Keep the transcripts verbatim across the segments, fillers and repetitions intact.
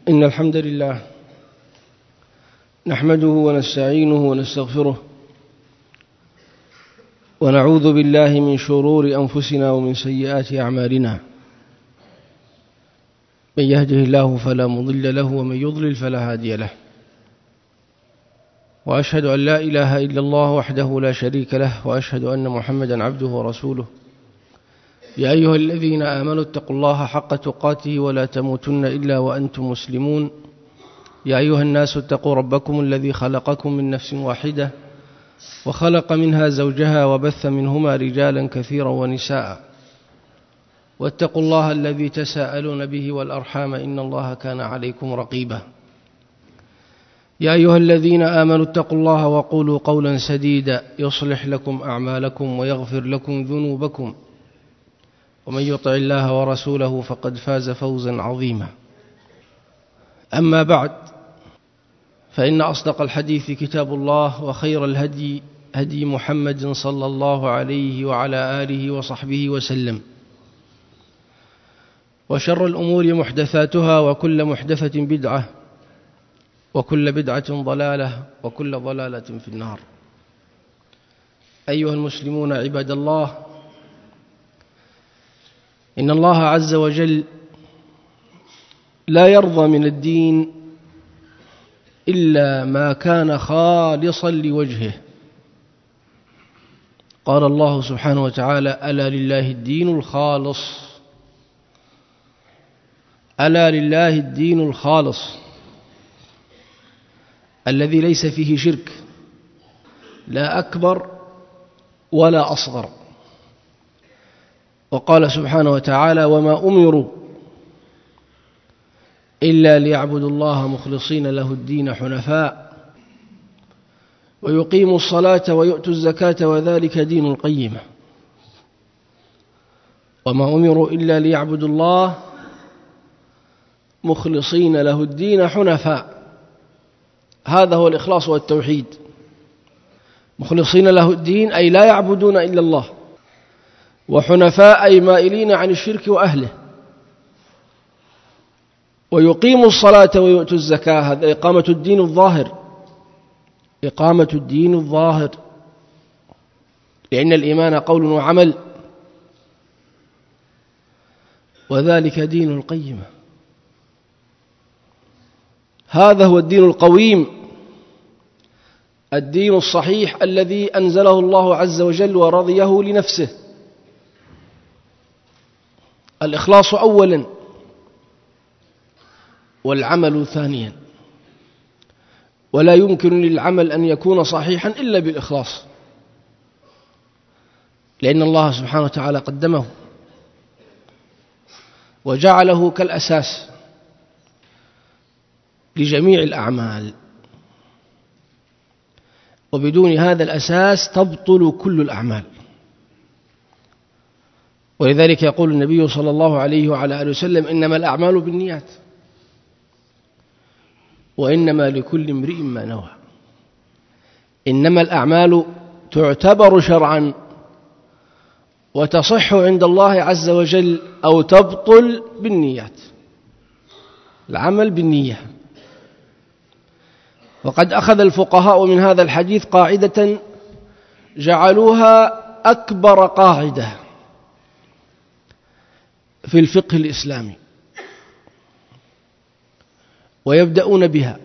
إن الحمد لله نحمده ونستعينه ونستغفره ونعوذ بالله من شرور أنفسنا ومن سيئات أعمالنا. من يهده الله فلا مضل له ومن يضلل فلا هادي له، وأشهد أن لا إله إلا الله وحده لا شريك له، وأشهد أن محمدا عبده ورسوله. يا أيها الذين آمنوا اتقوا الله حق تقاته ولا تموتن إلا وأنتم مسلمون. يا أيها الناس اتقوا ربكم الذي خلقكم من نفس واحدة وخلق منها زوجها وبث منهما رجالا كثيرا ونساء، واتقوا الله الذي تساءلون به والأرحام إن الله كان عليكم رقيبا. يا أيها الذين آمنوا اتقوا الله وقولوا قولا سديدا يصلح لكم أعمالكم ويغفر لكم ذنوبكم، ومن يطع الله ورسوله فقد فاز فوزا عظيما. أما بعد، فإن أصدق الحديث كتاب الله، وخير الهدي هدي محمد صلى الله عليه وعلى آله وصحبه وسلم، وشر الأمور محدثاتها، وكل محدثة بدعة، وكل بدعة ضلالة، وكل ضلالة في النار. أيها المسلمون عباد الله، إن الله عز وجل لا يرضى من الدين إلا ما كان خالصا لوجهه. قال الله سبحانه وتعالى: ألا لله الدين الخالص، ألا لله الدين الخالص الذي ليس فيه شرك، لا أكبر ولا أصغر. وقال سبحانه وتعالى: وما أمروا إلا ليعبدوا الله مخلصين له الدين حنفاء ويقيموا الصلاة ويؤتوا الزكاة وذلك دين القيمة. وما أمروا إلا ليعبدوا الله مخلصين له الدين حنفاء، هذا هو الإخلاص والتوحيد. مخلصين له الدين أي لا يعبدون إلا الله، وحنفاء أي مائلين عن الشرك وأهله. ويقيموا الصلاة ويؤتوا الزكاة، هذا إقامة الدين الظاهر، إقامة الدين الظاهر، لأن الإيمان قول وعمل، وذلك دين القيمة. هذا هو الدين القويم، الدين الصحيح الذي أنزله الله عز وجل ورضيه لنفسه. الإخلاص أولا، والعمل ثانيا، ولا يمكن للعمل أن يكون صحيحا إلا بالإخلاص، لأن الله سبحانه وتعالى قدمه وجعله كالأساس لجميع الأعمال، وبدون هذا الأساس تبطل كل الأعمال. ولذلك يقول النبي صلى الله عليه وعلى آله وسلم: إنما الأعمال بالنيات وإنما لكل امرئ ما نوى. إنما الأعمال تعتبر شرعا وتصح عند الله عز وجل أو تبطل بالنيات، العمل بالنية. وقد أخذ الفقهاء من هذا الحديث قاعدة جعلوها أكبر قاعدة في الفقه الإسلامي، ويبدأون بها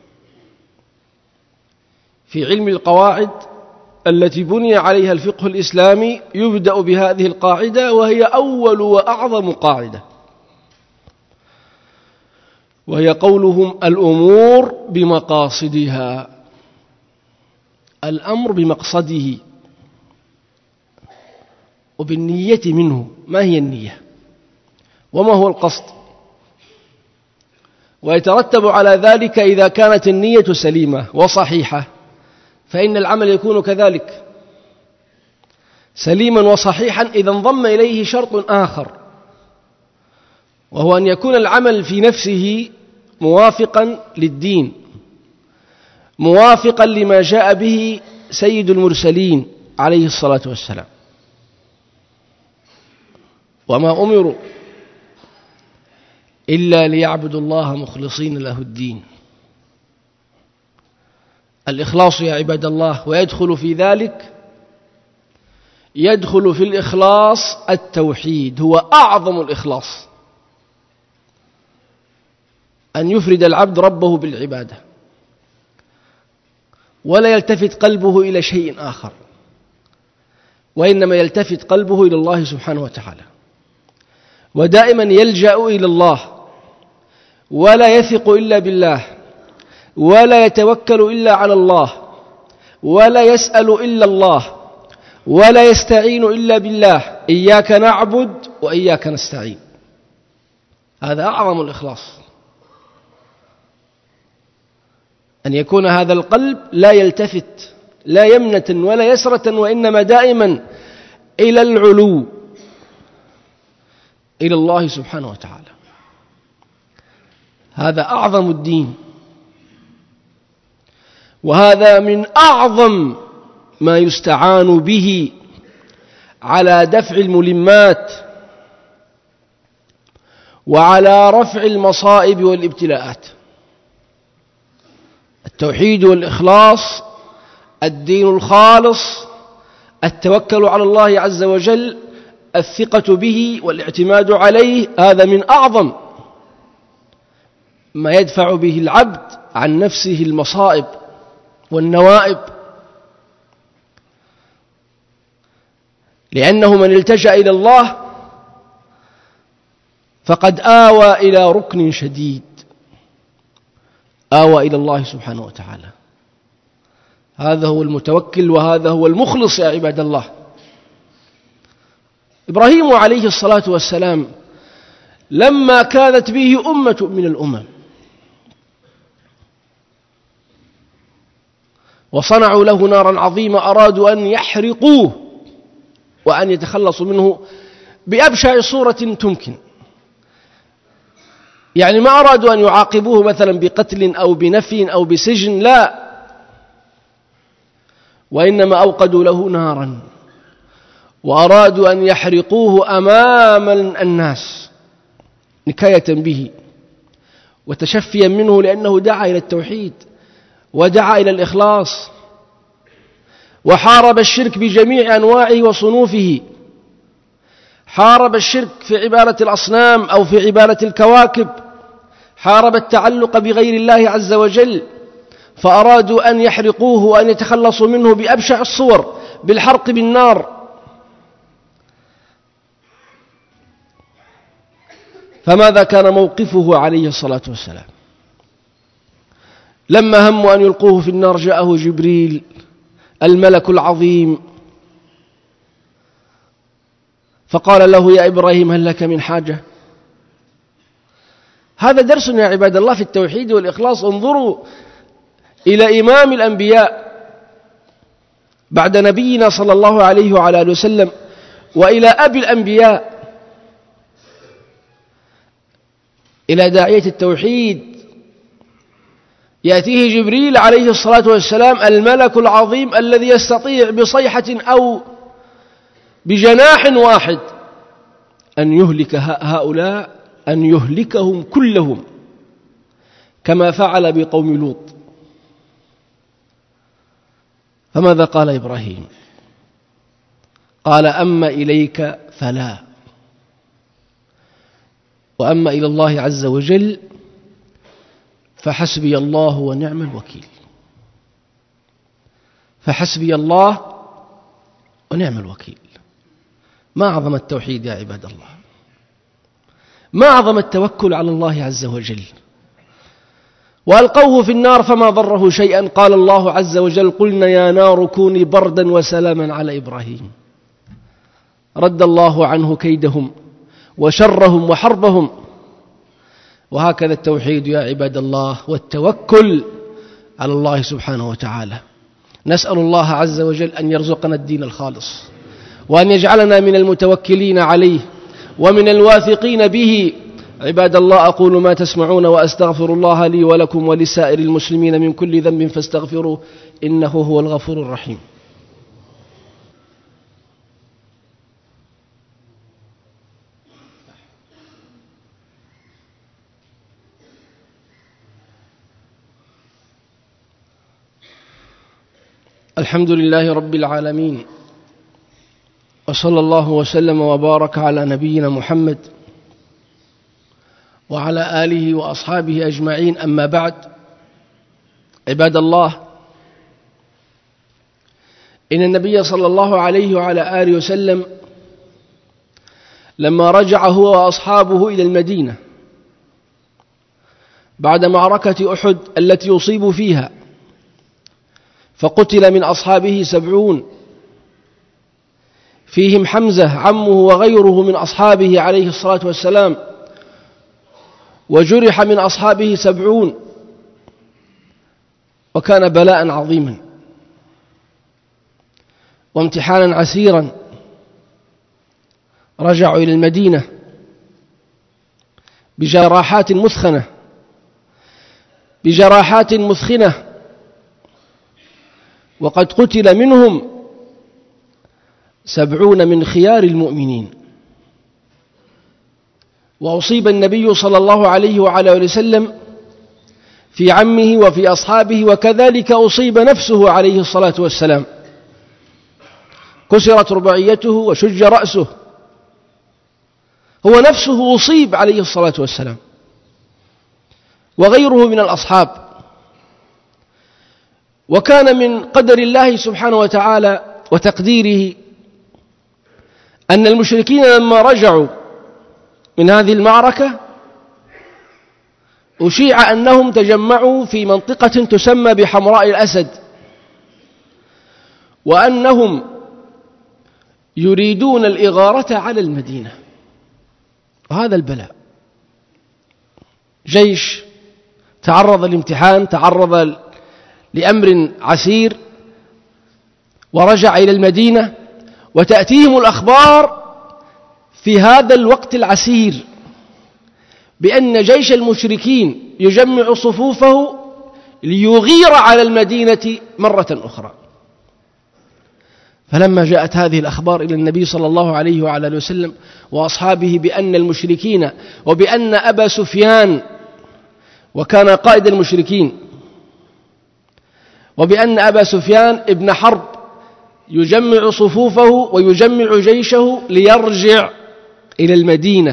في علم القواعد التي بني عليها الفقه الإسلامي. يبدأ بهذه القاعدة، وهي أول وأعظم قاعدة، وهي قولهم: الأمور بمقاصدها. الأمر بمقصده وبالنية منه. ما هي النية؟ وما هو القصد؟ ويترتب على ذلك إذا كانت النية سليمة وصحيحة فإن العمل يكون كذلك سليما وصحيحا إذا انضم إليه شرط آخر، وهو أن يكون العمل في نفسه موافقا للدين، موافقا لما جاء به سيد المرسلين عليه الصلاة والسلام. وما أمروا إلا ليعبدوا الله مخلصين له الدين. الإخلاص يا عباد الله، ويدخل في ذلك يدخل في الإخلاص التوحيد، هو أعظم الإخلاص، أن يفرد العبد ربه بالعبادة ولا يلتفت قلبه إلى شيء آخر، وإنما يلتفت قلبه إلى الله سبحانه وتعالى، ودائما يلجأ إلى الله ولا يثق إلا بالله، ولا يتوكل إلا على الله، ولا يسأل إلا الله، ولا يستعين إلا بالله. إياك نعبد وإياك نستعين. هذا أعظم الإخلاص، أن يكون هذا القلب لا يلتفت لا يمنة ولا يسرة، وإنما دائما إلى العلو، إلى الله سبحانه وتعالى. هذا أعظم الدين، وهذا من أعظم ما يستعان به على دفع الملمات وعلى رفع المصائب والابتلاءات. التوحيد والإخلاص، الدين الخالص، التوكل على الله عز وجل، الثقة به والاعتماد عليه، هذا من أعظم ما يدفع به العبد عن نفسه المصائب والنوائب، لأنه من التجأ إلى الله فقد آوى إلى ركن شديد، آوى إلى الله سبحانه وتعالى. هذا هو المتوكل، وهذا هو المخلص يا عباد الله. إبراهيم عليه الصلاة والسلام لما كانت به أمة من الأمم وصنعوا له نارا عظيمة أرادوا أن يحرقوه وأن يتخلصوا منه بأبشع صورة تمكن، يعني ما أرادوا أن يعاقبوه مثلا بقتل أو بنفي أو بسجن، لا، وإنما أوقدوا له نارا وأرادوا أن يحرقوه أمام الناس نكاية به وتشفيا منه، لأنه دعا إلى التوحيد ودعا إلى الإخلاص وحارب الشرك بجميع أنواعه وصنوفه. حارب الشرك في عبادة الأصنام أو في عبادة الكواكب، حارب التعلق بغير الله عز وجل، فأرادوا أن يحرقوه وأن يتخلصوا منه بأبشع الصور، بالحرق بالنار. فماذا كان موقفه عليه الصلاة والسلام؟ لما هموا أن يلقوه في النار جاءه جبريل الملك العظيم فقال له: يا إبراهيم هل لك من حاجة؟ هذا درس يا عباد الله في التوحيد والإخلاص. انظروا إلى إمام الأنبياء بعد نبينا صلى الله عليه وعلى آله وسلم، وإلى أبي الأنبياء، إلى داعية التوحيد، يأتيه جبريل عليه الصلاة والسلام الملك العظيم الذي يستطيع بصيحة أو بجناح واحد أن يهلك هؤلاء، أن يهلكهم كلهم كما فعل بقوم لوط. فماذا قال إبراهيم؟ قال: أما إليك فلا، وأما إلى الله عز وجل فحسبي الله ونعم الوكيل. فحسبي الله ونعم الوكيل. ما أعظم التوحيد يا عباد الله، ما أعظم التوكل على الله عز وجل. وألقوه في النار فما ضره شيئا، قال الله عز وجل: قلنا يا نار كوني بردا وسلاما على إبراهيم. رد الله عنه كيدهم وشرهم وحربهم. وهكذا التوحيد يا عباد الله، والتوكل على الله سبحانه وتعالى. نسأل الله عز وجل أن يرزقنا الدين الخالص، وأن يجعلنا من المتوكلين عليه ومن الواثقين به. عباد الله، أقول ما تسمعون وأستغفر الله لي ولكم ولسائر المسلمين من كل ذنب فاستغفروه إنه هو الغفور الرحيم. الحمد لله رب العالمين، وصلى الله وسلم وبارك على نبينا محمد وعلى آله وأصحابه أجمعين. أما بعد، عباد الله، إن النبي صلى الله عليه وعلى آله وسلم لما رجع هو وأصحابه إلى المدينة بعد معركة أحد التي يصيب فيها، فقتل من أصحابه سبعون، فيهم حمزة عمه وغيره من أصحابه عليه الصلاة والسلام، وجرح من أصحابه سبعون، وكان بلاء عظيما وامتحانا عسيرا. رجعوا إلى المدينة بجراحات مثخنة بجراحات مثخنة وقد قتل منهم سبعون من خيار المؤمنين. وأصيب النبي صلى الله عليه وعلى آله وسلم في عمه وفي أصحابه، وكذلك أصيب نفسه عليه الصلاة والسلام، كسرت رباعيته وشج رأسه، هو نفسه أصيب عليه الصلاة والسلام وغيره من الأصحاب. وكان من قدر الله سبحانه وتعالى وتقديره أن المشركين لما رجعوا من هذه المعركة أشيع أنهم تجمعوا في منطقة تسمى بحمراء الأسد، وأنهم يريدون الإغارة على المدينة. وهذا البلاء، جيش تعرض لامتحان، تعرض لأمر عسير، ورجع إلى المدينة، وتأتيهم الأخبار في هذا الوقت العسير بأن جيش المشركين يجمع صفوفه ليغير على المدينة مرة أخرى. فلما جاءت هذه الأخبار إلى النبي صلى الله عليه وعلى آله وسلم وأصحابه بأن المشركين وبأن أبا سفيان، وكان قائد المشركين، وبأن أبا سفيان ابن حرب يجمع صفوفه ويجمع جيشه ليرجع إلى المدينة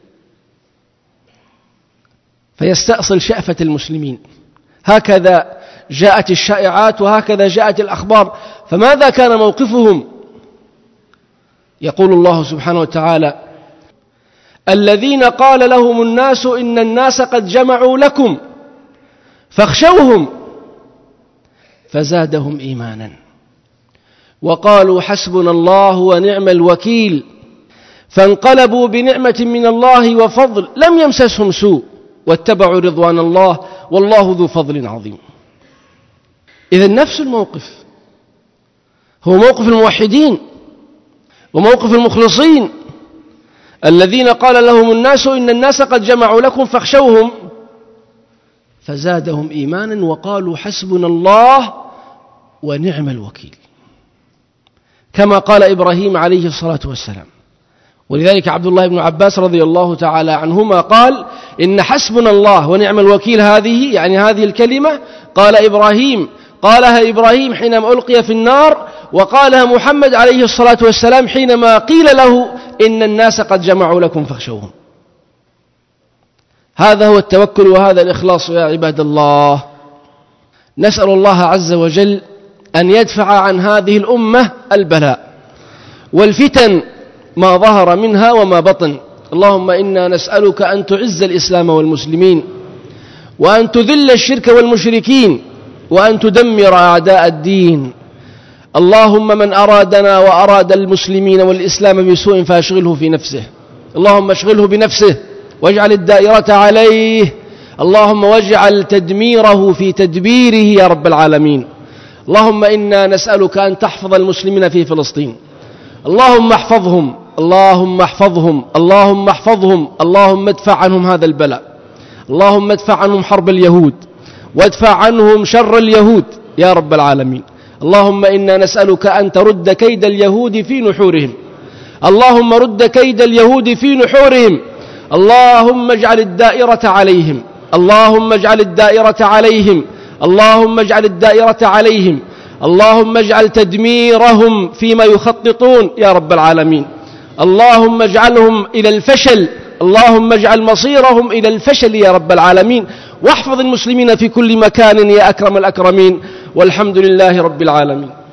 فيستأصل شأفة المسلمين. هكذا جاءت الشائعات وهكذا جاءت الأخبار. فماذا كان موقفهم؟ يقول الله سبحانه وتعالى: الذين قال لهم الناس إن الناس قد جمعوا لكم فاخشوهم فزادهم إيمانا وقالوا حسبنا الله ونعم الوكيل فانقلبوا بنعمة من الله وفضل لم يمسسهم سوء واتبعوا رضوان الله والله ذو فضل عظيم. إذن نفس الموقف هو موقف الموحدين وموقف المخلصين، الذين قال لهم الناس إن الناس قد جمعوا لكم فاخشوهم فزادهم إيمانا وقالوا حسبنا الله ونعم الوكيل، كما قال إبراهيم عليه الصلاة والسلام. ولذلك عبد الله بن عباس رضي الله تعالى عنهما قال: إن حسبنا الله ونعم الوكيل هذه، يعني هذه الكلمة، قال إبراهيم قالها إبراهيم حينما ألقي في النار، وقالها محمد عليه الصلاة والسلام حينما قيل له إن الناس قد جمعوا لكم فاخشوهم. هذا هو التوكل وهذا الإخلاص يا عباد الله. نسأل الله عز وجل أن يدفع عن هذه الأمة البلاء والفتن ما ظهر منها وما بطن. اللهم إنا نسألك أن تعز الإسلام والمسلمين، وأن تذل الشرك والمشركين، وأن تدمر أعداء الدين. اللهم من أرادنا وأراد المسلمين والإسلام بسوء فاشغله في نفسه، اللهم اشغله بنفسه واجعل الدائرة عليه، اللهم واجعل تدميره في تدبيره يا رب العالمين. اللهم إنا نسألك أن تحفظ المسلمين في فلسطين، اللهم احفظهم اللهم احفظهم اللهم احفظهم اللهم ادفع عنهم هذا البلاء، اللهم ادفع عنهم حرب اليهود وادفع عنهم شر اليهود يا رب العالمين. اللهم إنا نسألك أن ترد كيد اليهود في نحورهم، اللهم رد كيد اليهود في نحورهم. اللهم اجعل الدائرة عليهم اللهم اجعل الدائرة عليهم اللهم اجعل الدائرة عليهم اللهم اجعل تدميرهم فيما يخططون يا رب العالمين. اللهم اجعلهم إلى الفشل، اللهم اجعل مصيرهم إلى الفشل يا رب العالمين، واحفظ المسلمين في كل مكان يا أكرم الأكرمين، والحمد لله رب العالمين.